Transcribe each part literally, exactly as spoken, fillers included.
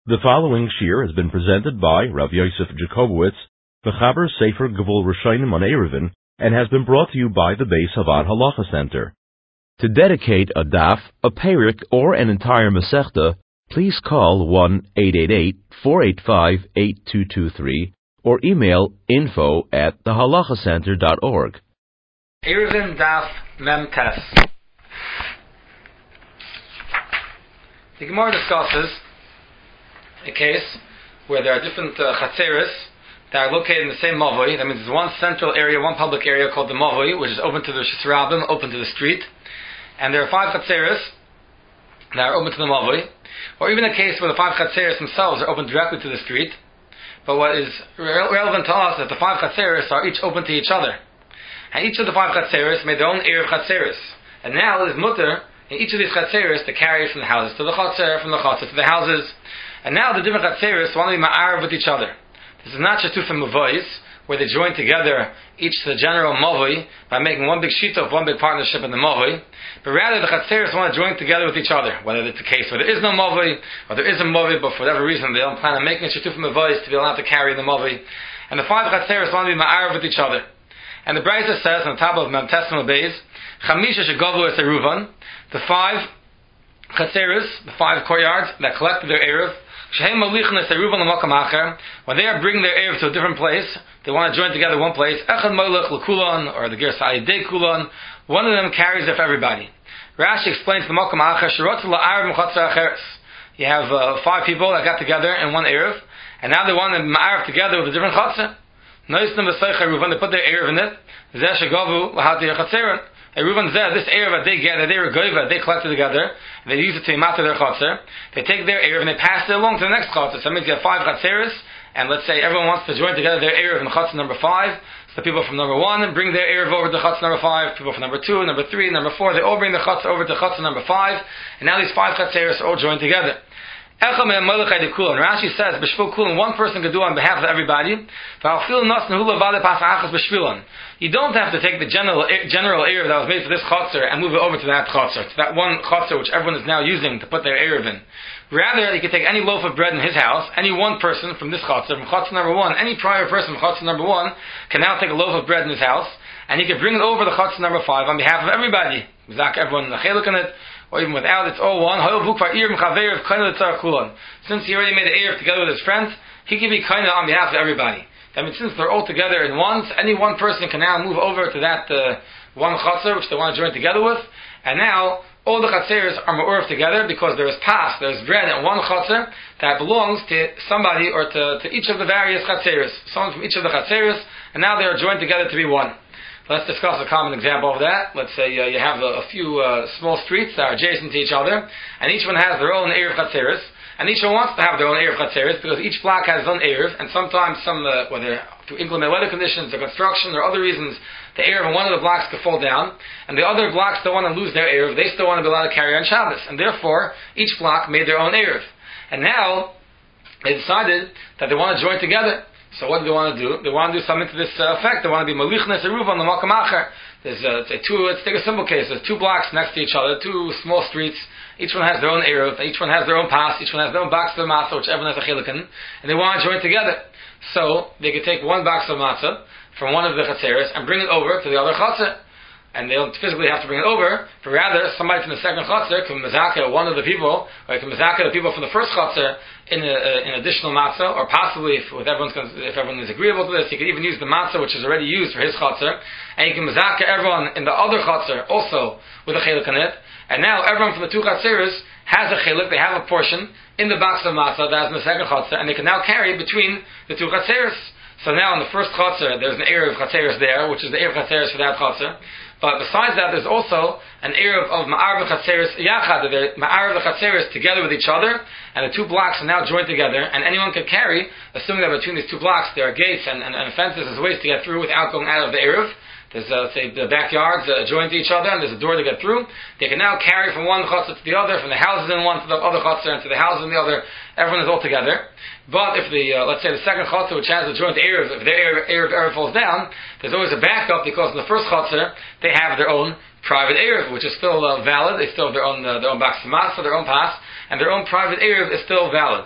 The following shir has been presented by Rav Yosef Jacobowitz, Mechaber Sefer Gevul Rishonim on Eruvin, and has been brought to you by the Beis Havad Halacha Center. To dedicate a daf, a perik, or an entire Masechta, please call one eight eight eight, four eight five, eight two two three or email info at the halacha center dot org. Eruvin Daf Mem Tes. The Gemara discusses a case where there are different uh, chatzeres that are located in the same mavoi. That means there's one central area, one public area called the mavoi, which is open to the Shis Rabbim, open to the street. And there are five chatzeres that are open to the mavoi. Or even a case where the five chatzeres themselves are open directly to the street. But what is re- relevant to us is that the five chatzeres are each open to each other. And each of the five chatzeres made their own erev chatzeres. And now it is mutter in each of these chatzeres to carry from the houses to the chatzer, from the chatzer to the houses. And now the different chatzeres want to be ma'arav with each other. This is not just two from mavois, where they join together each the general mavoi by making one big shituf, one big partnership in the mavoi, but rather the chatzeres want to join together with each other. Whether it's a case where there is no mavoi, or there is a mavoi, but for whatever reason they don't plan on making a shituf from mavois to be allowed to carry the mavoi. And the five chatzeres want to be ma'arav with each other. And the Brisa says on the top of Mem Testament Beis, Chamisha shegavu es Eruvan, the five chatzeres, the five courtyards that collected their erev, when they are bringing their erev to a different place, they want to join together one place. Echad molech l'kulan, or the Gersa Ayidei kulan. One of them carries it for everybody. Rashi explains the Makam Acher Shirotz la'arav m'chatzer acheres. You have uh, five people that got together in one erev, and now they want to ma'arav together with a different chatzer. Noisnim v'soich Eruvan, they put their erev in it. Zeh shegavu l'hati chatzeren. Eruvan zeh, this erev that they get, that they were goyva, they collected together, they use it to imata their chatzer. They take their erev and they pass it along to the next chatzer. So that means you have five chatzeres, and let's say everyone wants to join together their erev in chatzer number five. So the people from number one bring their erev over to chatzer number five. People from number two, number three, number four, they all bring the chatzer over to chatzer number five. And now these five chatzeres are all joined together. And Rashi says, one person could do on behalf of everybody. You don't have to take the general general erev that was made for this chotzer and move it over to that chotzer, to that one chotzer which everyone is now using to put their erev in. Rather, you can take any loaf of bread in his house, any one person from this chotzer, from chotzer number one, any prior person from chotzer number one can now take a loaf of bread in his house, and he can bring it over to chotzer number five on behalf of everybody. Everyone in the cheluk in it, or even without, it's all one. Since he already made an erev together with his friends, he can be kind on behalf of everybody. That means since they're all together in once, any one person can now move over to that uh, one chatzar which they want to join together with, and now all the chatzeres are ma'urav together because there is pas, there is bread in one chatzar that belongs to somebody or to, to each of the various chatzeres, someone from each of the chatzeres, and now they are joined together to be one. Let's discuss a common example of that. Let's say uh, you have a, a few uh, small streets that are adjacent to each other, and each one has their own erev chatzeres, and each one wants to have their own erev chatzeres because each block has its own erev, and sometimes some, uh, whether through inclement weather conditions or construction or other reasons, the erev in one of the blocks could fall down, and the other blocks don't want to lose their erev, they still want to be allowed to carry on Shabbos, and therefore each block made their own erev. And now they decided that they want to join together. So what do they want to do? They want to do something to this uh, effect. They want to be malichnes eruv on the makam acher. There's uh, two. Let's take a simple case. There's two blocks next to each other, two small streets. Each one has their own eruv. Each one has their own pas. Each one has their own box of matzah, which everyone has a chilukin, and they want to join together. So they could take one box of matzah from one of the chatzeres and bring it over to the other chatzer. And they don't physically have to bring it over, but rather somebody from the second chatzer can mezaka one of the people, or can mezaka the people from the first chatzer in a, uh, in additional matzah, or possibly if, with everyone's, if everyone is agreeable to this, he could even use the matzah which is already used for his chatzer, and he can mezaka everyone in the other chatzer also with a chelik on it. And now everyone from the two chatzeres has a chelik, they have a portion in the box of matzah that is in the second chatzer, and they can now carry between the two chatzeres. So now in the first chatzer, there's an erev chatzeres there, which is the erev chatzeres for that chatzer. But besides that, there's also an erev of ma'arav chatzeres yachad. They're ma'arav chatzeres together with each other, and the two blocks are now joined together, and anyone can carry, assuming that between these two blocks there are gates and, and, and fences as ways to get through without going out of the erev. There's, uh, say, the backyards uh, joined to each other, and there's a door to get through. They can now carry from one chutzah to the other, from the houses in one to the other chutzah, and to the houses in the other. Everyone is all together. But if the, uh, let's say, the second chutzah, which has a joint erev, if their erev, erev falls down, there's always a backup because in the first chutzah they have their own private erev, which is still uh, valid. They still have their own uh, their own box of matzah, their own pas, and their own private erev is still valid.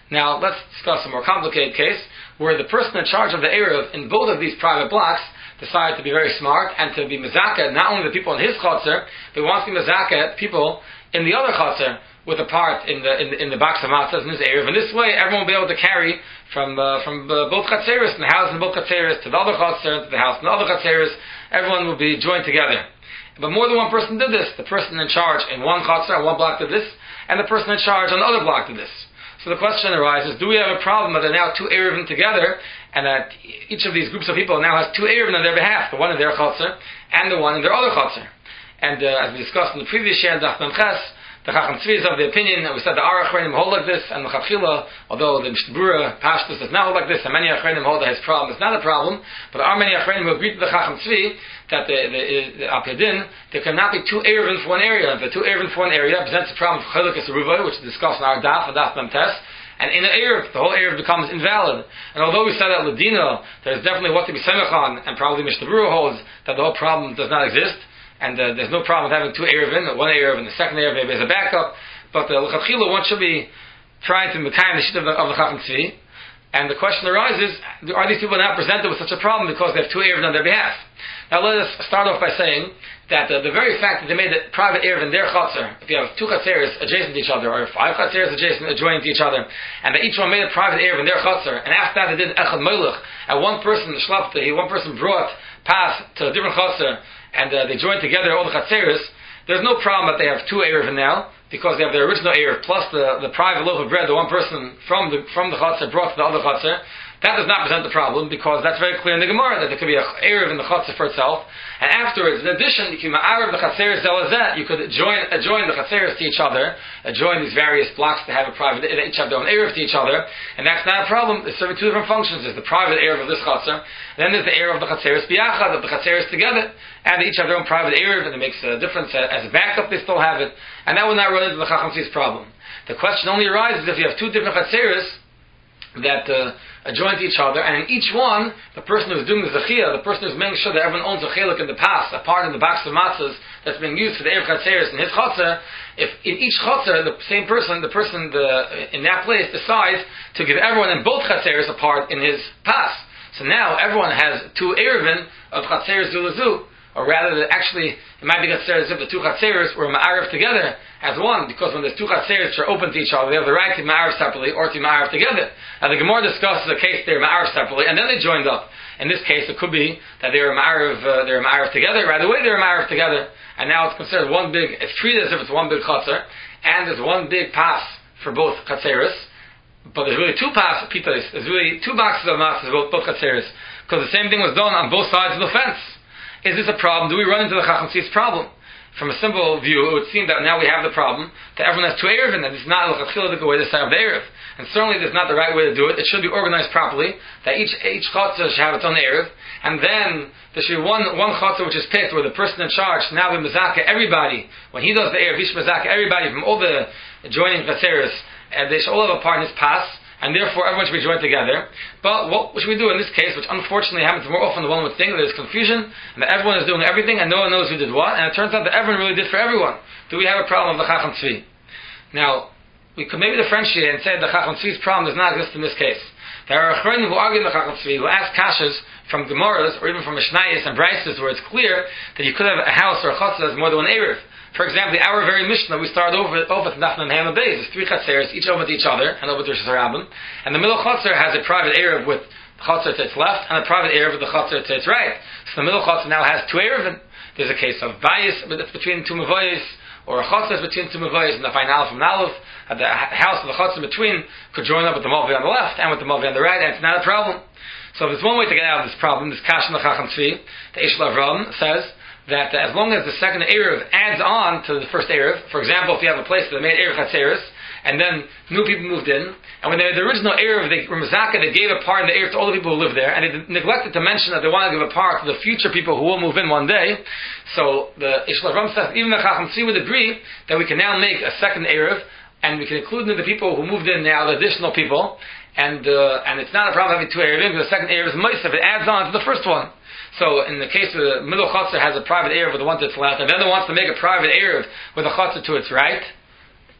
Now, let's discuss a more complicated case where the person in charge of the Erev in both of these private blocks decided to be very smart and to be mezakeh not only the people in his chotzer, but he wants to be mezakeh people in the other chotzer with a part in the in the, in the box of matzahs in his Erev. And this way, everyone will be able to carry from uh, from uh, both chatzeres, and the house in both chatzeres, to the other chotzer, to the house in the other chatzeres. Everyone will be joined together. But more than one person did this. The person in charge in one chotzer, on one block did this, and the person in charge on the other block did this. So the question arises, do we have a problem that there are now two Erevin together, and that each of these groups of people now has two Erevin on their behalf, the one in their chotzer, and the one in their other chotzer? And uh, as we discussed in the previous share, Daf Mem Ches, the Chacham Tzvi is of the opinion, and we said the Ar Achronim hold like this, and the Chatchila, although the Mishnah Berurah Pashtus does not hold like this, and many Achronim hold that his problem is not a problem, but there are many Achronim who agree to the Chacham Tzvi that the, the, the Apyadin, there cannot be two Erevin for one area. If the two Erevin for one area presents a problem of Chilikas Ruva, which is discussed in our Daf and Daf Mem Tes, and in an Erev, the whole Erev becomes invalid. And although we said that Ladina, there's definitely what to be semech on, and probably Mishnah Berurah holds that the whole problem does not exist, and uh, there's no problem with having two Erevin, one Erev and the second Erev maybe as a backup, but the uh, L'chachila, one should be trying to mekayim the shit of the, of the Chacham Tzvi, and the question arises, are these people now presented with such a problem because they have two Erevin on their behalf? Now let us start off by saying that uh, the very fact that they made a private Erev in their Chatzar, if you have two Chatzeres adjacent to each other, or five Chatzeres adjacent, adjoining to each other, and that each one made a private Erev in their Chatzar, and after that they did Echad Melech, and one person shlapte, one person brought pass to a different Chatzar, and uh, they joined together all the Chatzeres, there's no problem that they have two Erev now, because they have their original Erev plus the, the private loaf of bread the one person from the from the Chatzar brought to the other Chatzar. That does not present the problem, because that's very clear in the Gemara that there could be a Erev in the Chatzar for itself, and afterwards, in addition, you can ma'arav the Chatzeres zelazet, you could join adjoin the Chatzeres to each other, adjoin these various blocks to have a private, they each have their own Erev to each other, and that's not a problem. It's serving two different functions. There's the private Erev of this Chatzar, and then there's the Erev of the Chatzeres biyachad, of the Chatzeres together, and they each have their own private Erev, and it makes a difference. As a backup, they still have it, and that will not run into the Chacham Tzvi's problem. The question only arises if you have two different Chatzeres that uh, adjoin to each other, and in each one, the person who's doing the zechiyah, the person who's making sure that everyone owns a chelik in the past, a part in the box of matzahs that's being used for the Erev Chatzeres in his chatzar, if in each chatzar, the same person, the person the, in that place decides to give everyone in both Chatzeres a part in his pass. So now everyone has two Erevin of Chatzeres Zulazu, or rather, that actually, it might be considered as if the two Chatzeres were ma'arav together as one, because when there's two Chatzeres which are open to each other, they have the right to ma'arav separately or to ma'arav together. Now the Gemara discusses a case they were ma'arav separately, and then they joined up. In this case, it could be that they were ma'arav, uh, they were ma'arav together, right away they were ma'arav together, and now it's considered one big, it's treated as if it's one big Chatzer, and there's one big pass for both Chatzeres, but there's really two pass pitas, there's really two boxes of matzahs for both, both Chatzeres, because the same thing was done on both sides of the fence. Is this a problem? Do we run into the Chacham Tzvi's problem? From a simple view, it would seem that now we have the problem that everyone has two Erevin, and it's not a l'chachila way to set up the Erev. And certainly this is not the right way to do it. It should be organized properly, that each each chatzah should have its own Erev, and then there should be one one chatzah which is picked where the person in charge should now be mezakeh everybody. When he does the Erev, he should mezakeh everybody from all the adjoining chatzeres, and they should all have a part in his pass, and therefore everyone should be joined together. But what should we do in this case, which unfortunately happens more often than one would think, that there's confusion, and that everyone is doing everything, and no one knows who did what, and it turns out that everyone really did for everyone. Do we have a problem of the Chacham Tzvi? Now, we could maybe differentiate and say that the Chacham Tzvi's problem does not exist in this case. There are Achronim who argue in the Chacham Tzvi, who ask kashas from Gemaras, or even from Mishnayos and Braisos, where it's clear that you could have a house or a chutzah that has more than one Erev. For example, our very Mishnah, we started over over to Nachman and Hema Beis. There's three chatzeres, each over to each other, and over to Rosh Hashanah. And the middle chatzer has a private Erev with the chatzer to its left, and a private Erev with the chatzer to its right. So the middle chatzer now has two Erevin. There's a case of bias between two mavoyis, or a chatzer between two mavoyis, and the final from Nalef. The house of the chatzer between could join up with the mavi on the left and with the mavi on the right, and it's not a problem. So there's one way to get out of this problem, this kash in the Chacham Tzvi. The Eish Lavram says that as long as the second Erev adds on to the first Erev, for example, if you have a place that made Erev Chatzeres, and then new people moved in, and when they had the original Erev, they were Mezakah, they gave a part in the Erev to all the people who lived there, and they neglected to mention that they want to give a part to the future people who will move in one day. So the Eish Lavram says, even the Chacham Tzvi would agree that we can now make a second Erev, and we can include in the people who moved in now, the additional people, and uh, and it's not a problem having two Erevim, because the second Erev is Moisef, it adds on to the first one. So in the case of the middle chutzner has a private Erev with the one to its left, and the other wants to make a private Erev with a chutzner to its right,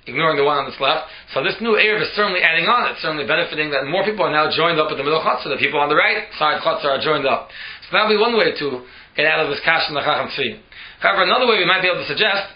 ignoring the one on this left. So this new Erev is certainly adding on. It's certainly benefiting that more people are now joined up at the middle Chatzar. The people on the right side Chatzar are joined up. So that'll be one way to get out of this kash in the Chacham Tzvi. However, another way we might be able to suggest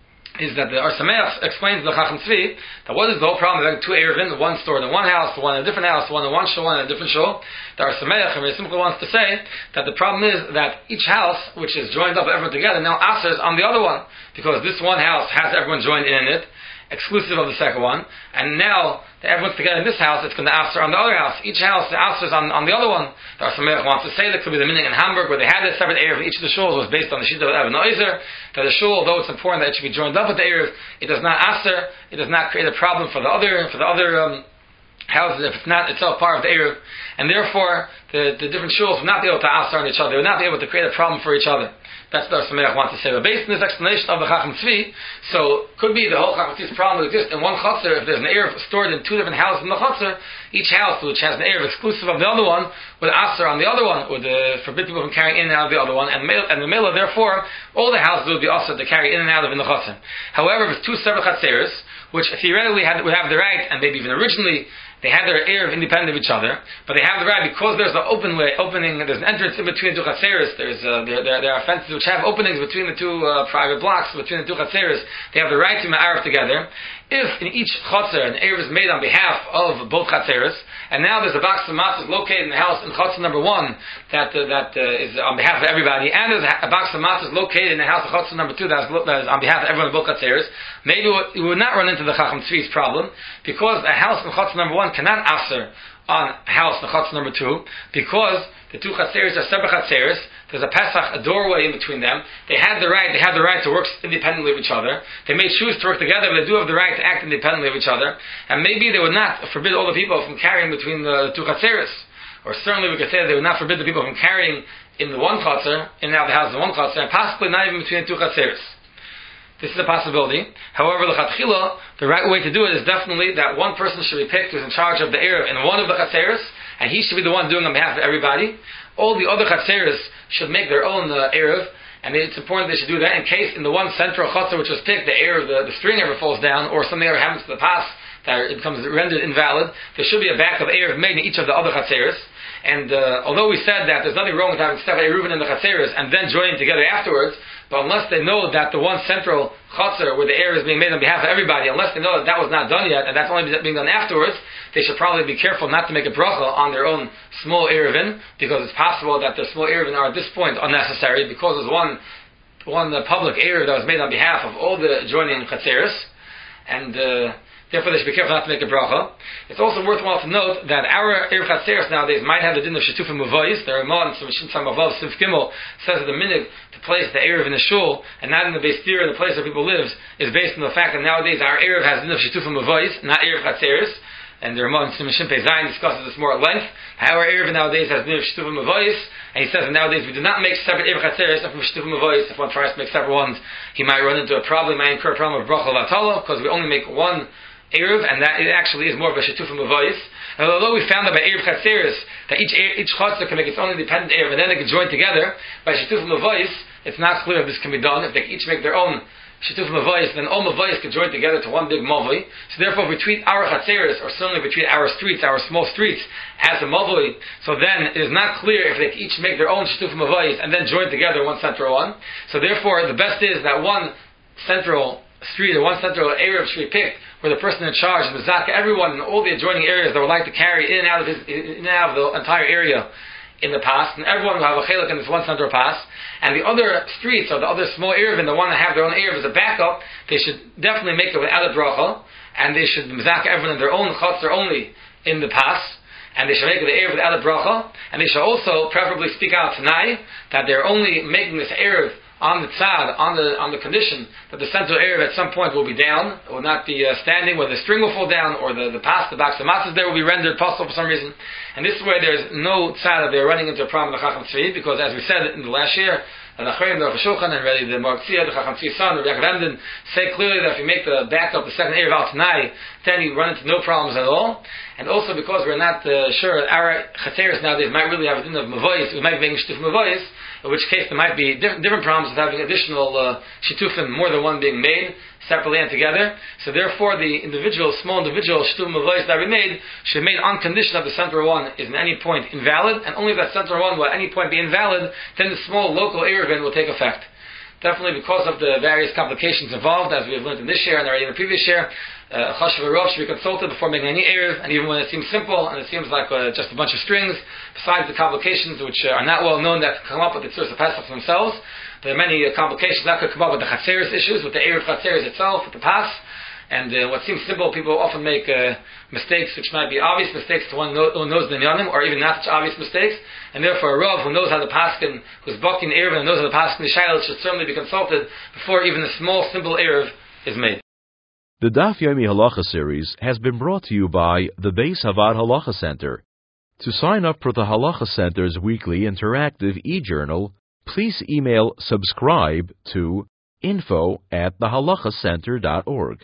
is that the Or Sameach explains to the Chacham Tzvi that what is the whole problem of having two Erevin, the one stored in one house, the one in a different house, the one in one shul, one in a different shul. The Or Sameach and Reb Simcha wants to say that the problem is that each house, which is joined up everyone together, now answers on the other one, because this one house has everyone joined in it, exclusive of the second one, and now that everyone's together in this house, it's going to answer on the other house. Each house answers on, on the other one. The Or Sameach wants to say that could be the meaning in Hamburg, where they had a separate Erev. Each of the shuls was based on the Shita of Eben Oizer, that the shul, although it's important that it should be joined up with the Erev, it does not answer, it does not create a problem for the other, for the other um, houses if it's not itself part of the Erev, and therefore the, the different shuls would not be able to answer on each other, they would not be able to create a problem for each other. That's what the Sameach wants to say. But based on this explanation of the Chacham Tzvi, so could be the whole Chacham Tzvi's problem would exist in one Chatzar. If there's an Erev stored in two different houses in the Chatzar, each house which has an Erev exclusive of the other one would answer on the other one, would uh, forbid people from carrying in and out of the other one, and, and the Mela, therefore, all the houses would be also to carry in and out of in the Chatzar. However, if it's two separate Chatzeres, which theoretically had, would have the right, and maybe even originally they had their Erev independent of each other, but they have the right because there's an open way, opening, there's an entrance in between the two Chatzeres, there's, uh, there, there, there are fences which have openings between the two uh, private blocks, between the two Chatzeres, they have the right to Ma'arif together. If in each Chatzar an Erev is made on behalf of both Chatzeres, and now there's a box of matzahs located in the house in Chatzar number one that uh, that uh, is on behalf of everybody, and there's a, a box of matzahs located in the house of Chatzar number two that is, that is on behalf of everyone in both Chatzeres, maybe we would not run into the Chacham Tzvi's problem, because a house in Chatzar number one cannot answer on a house in Chatzar number two, because the two Chatzeres are separate Chatzeres. There's a Pesach, a doorway in between them. They had the right, they have the right to work independently of each other. They may choose to work together, but they do have the right to act independently of each other. And maybe they would not forbid all the people from carrying between the two Chatzeres. Or certainly we could say that they would not forbid the people from carrying in the one Chatzar, in and out of the house in one Chatzar, and possibly not even between the two Chatzeres. This is a possibility. However, l'chatchila, the right way to do it is definitely that one person should be picked who's in charge of the Erev in one of the Chatzeres, and he should be the one doing on behalf of everybody. All the other Chatzeres should make their own uh, Erev, and it's important they should do that in case in the one central Chatzar which was picked, the Erev, the, the string ever falls down, or something ever happens to the pas, that it becomes rendered invalid. There should be a backup Erev made in each of the other Chatzeres. And uh, although we said that there's nothing wrong with having separate Eruvin in the Chatzeres and then joining together afterwards, but unless they know that the one central Chatzar where the Erev is being made on behalf of everybody, unless they know that that was not done yet and that's only being done afterwards, they should probably be careful not to make a bracha on their own small Eruvin, because it's possible that the small Eruvin are at this point unnecessary, because there's one one uh, public Erev that was made on behalf of all the adjoining Chatzeres, and uh, therefore they should be careful not to make a bracha. It's also worthwhile to note that our Erev Chatzeres nowadays might have the din of Shetufim Mavois. The Ramah in Shin Samavav Siv Gimel says that the minig to place the Erev in the shul and not in the Beis Tira, the place where people live, is based on the fact that nowadays our Erev has the din of Shetufim Mavois, not Erev Chatzeres. And the Ramah in Shin Pei Zayin discusses this more at length. Our Erev nowadays has the din of Shetufim Mavois, and he says that nowadays we do not make separate Erev Chatzeres from Shetufim Mavois. If one tries to make separate ones, he might run into a problem, he might incur a problem of Bracha Vatala, because we only make one Erev, and that it actually is more of a Shetufim Mavois. And although we found that by Erev Chatzeres, that each each Chatzar can make its own independent Erev, and then they can join together, by Shetufim Mavois, it's not clear if this can be done. If they each make their own Shetufim Mavois, then all Mavois can join together to one big Mavoi. So therefore, if we treat our Chatzeres, or certainly if we treat our streets, our small streets, as a Mavoi, so then it is not clear if they each make their own Shetufim Mavois, and then join together one central one. So therefore, the best is that one central street, or one central Erev should be picked, where the person in charge of the Zaka, everyone in all the adjoining areas that would like to carry in and out of his, in and out of the entire area in the pass, and everyone will have a chelik in this one central pass, and the other streets, or the other small Erev, and the one that have their own Erev as a backup, they should definitely make it without a bracha, and they should Zaka everyone in their own Chatzar only in the pass, and they should make it the Erev without a bracha, and they should also preferably speak out tonight that they're only making this Erev on the tzad, on the on the condition that the central Erev at some point will be down, it will not be uh, standing, where the string will fall down, or the, the pas, the box of matzahs there will be rendered possible for some reason. And this way there's no tzad that they're running into a problem with the Chacham Tzvi, because as we said in the last year, the Nachrim, the Rosh Shulchan, and really the Martzia, the Chacham Tzvi's son, the Yaakov Emden, say clearly that if you make the backup, the second Erev out tonight, then you run into no problems at all. And also because we're not uh, sure, our Chatzeres nowadays might really have a din of Mavois, we might be making Shetuf Mavois, in which case there might be different, different problems with having additional uh, Shetufim, more than one being made. separately and together. So therefore, the individual, small individual shtum mavais that we made should be made on condition that the center one is at any point invalid, and only if that center one will at any point be invalid, then the small local eruvin will take effect. Definitely because of the various complications involved, as we have learned in this year and already in the previous year, uh, Chashav Rav should be consulted before making any eruv, and even when it seems simple and it seems like uh, just a bunch of strings, besides the complications which uh, are not well known that come up with the Tzuras HaPesach themselves, there are many uh, complications that could come up with the Chatzeres issues, with the eruv Chatzeres itself, with the Pas, and uh, what seems simple, people often make uh, mistakes which might be obvious mistakes to one who knows the Inyanim, or even not such obvious mistakes, and therefore a Rav who knows how to paskin, who's bhakti in eruv and knows how to paskin the Shiloh should certainly be consulted before even a small, simple eruv is made. The Daf Yomi Halacha series has been brought to you by the Beis Havad Halacha Center. To sign up for the Halacha Center's weekly interactive e-journal, please email subscribe to info at the halacha center dot org.